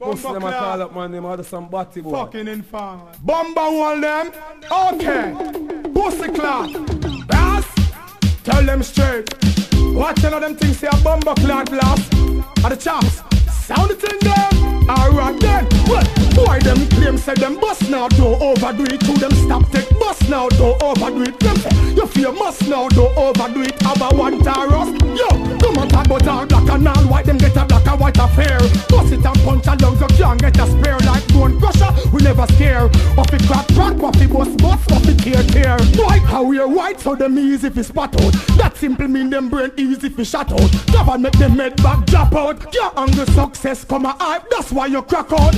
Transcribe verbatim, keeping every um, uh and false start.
pussy them a call up, man. Them had some body boy. Fucking informer. Bomba wall them. Okay. Pussy clock. Yes. Tell them straight. Watch none of them things say a bomba clock blast. At the chops. Sound it in them. Alright then. What? Why them claim say them bust now? Don't overdo it. To them stop take bust now. Don't overdo it. Them say you feel must now. Don't overdo it. Have a one taros. Yo, come on talk about all black and all white. Them get a black and white affair. Bust it and punch and lungs. You can't get a spare like bone crusher. We never scare. Off it crack crack. Off it bust bust. Off it tear tear. White how we're white so them easy fi spot out. That simple mean them brain easy fi shut out. Government make them head back drop out. Your angle success come a hype. That's why you crack out.